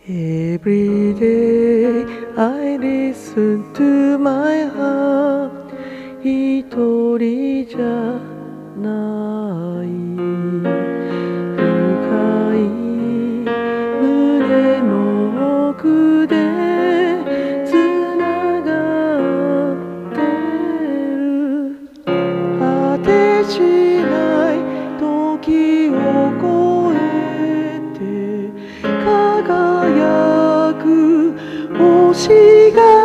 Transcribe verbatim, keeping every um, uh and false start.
Every day I listen to my heart 一人じゃない深い胸の奥でつながってる果てしない時を越えて輝く星が